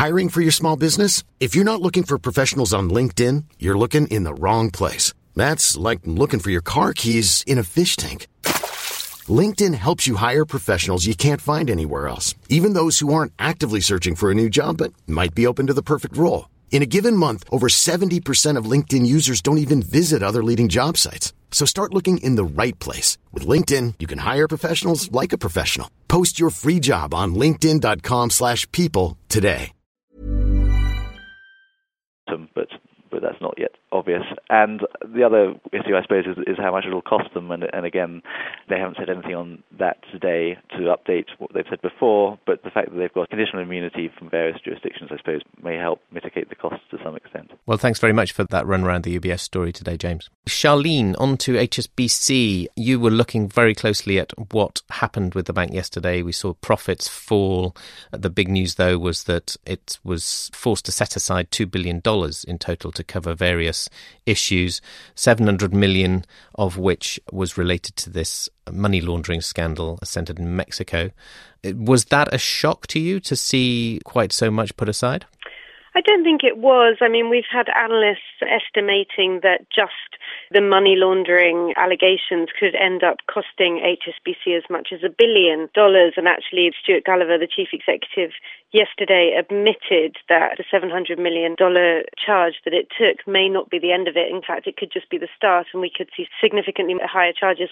Hiring for your small business? If you're not looking for professionals on LinkedIn, you're looking in the wrong place. That's like looking for your car keys in a fish tank. LinkedIn helps you hire professionals you can't find anywhere else, even those who aren't actively searching for a new job but might be open to the perfect role. In a given month, over 70% of LinkedIn users don't even visit other leading job sites. So start looking in the right place. With LinkedIn, you can hire professionals like a professional. Post your free job on linkedin.com/people today. But that's not yet obvious. And the other issue, I suppose, is how much it will cost them. And again, they haven't said anything on that today to update what they've said before, but the fact that they've got conditional immunity from various jurisdictions, I suppose, may help mitigate the costs to some extent. Well, thanks very much for that run around the UBS story today, James. Charlene, on to HSBC. You were looking very closely at what happened with the bank yesterday. We saw profits fall. The big news, though, was that it was forced to set aside $2 billion in total to cover various issues, 700 million of which was related to this money laundering scandal centered in Mexico. Was that a shock to you to see quite so much put aside? I don't think it was. I mean, we've had analysts estimating that just the money laundering allegations could end up costing HSBC as much as $1 billion. And actually, Stuart Gulliver, the chief executive, yesterday admitted that the $700 million charge that it took may not be the end of it. In fact, it could just be the start, and we could see significantly higher charges.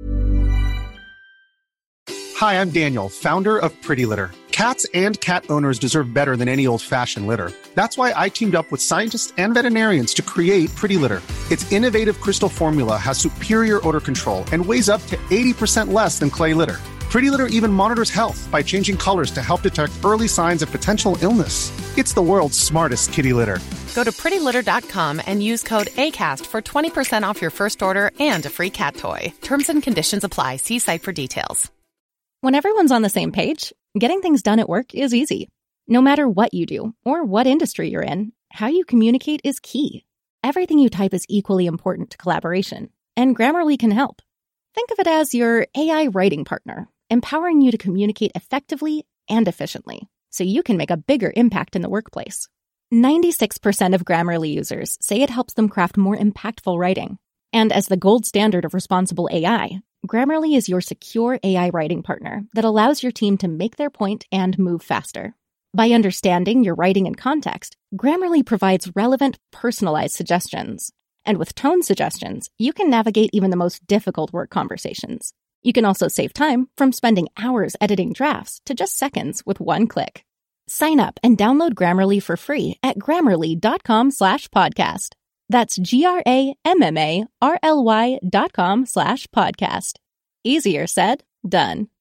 Hi, I'm Daniel, founder of Pretty Litter. Cats and cat owners deserve better than any old-fashioned litter. That's why I teamed up with scientists and veterinarians to create Pretty Litter. Its innovative crystal formula has superior odor control and weighs up to 80% less than clay litter. Pretty Litter even monitors health by changing colors to help detect early signs of potential illness. It's the world's smartest kitty litter. Go to prettylitter.com and use code ACAST for 20% off your first order and a free cat toy. Terms and conditions apply. See site for details. When everyone's on the same page, getting things done at work is easy. No matter what you do or what industry you're in, how you communicate is key. Everything you type is equally important to collaboration, and Grammarly can help. Think of it as your AI writing partner, empowering you to communicate effectively and efficiently, so you can make a bigger impact in the workplace. 96% of Grammarly users say it helps them craft more impactful writing. And as the gold standard of responsible AI, Grammarly is your secure AI writing partner that allows your team to make their point and move faster. By understanding your writing and context, Grammarly provides relevant, personalized suggestions. And with tone suggestions, you can navigate even the most difficult work conversations. You can also save time from spending hours editing drafts to just seconds with one click. Sign up and download Grammarly for free at grammarly.com/podcast. That's GRAMMARLY.com/podcast. Easier said, done.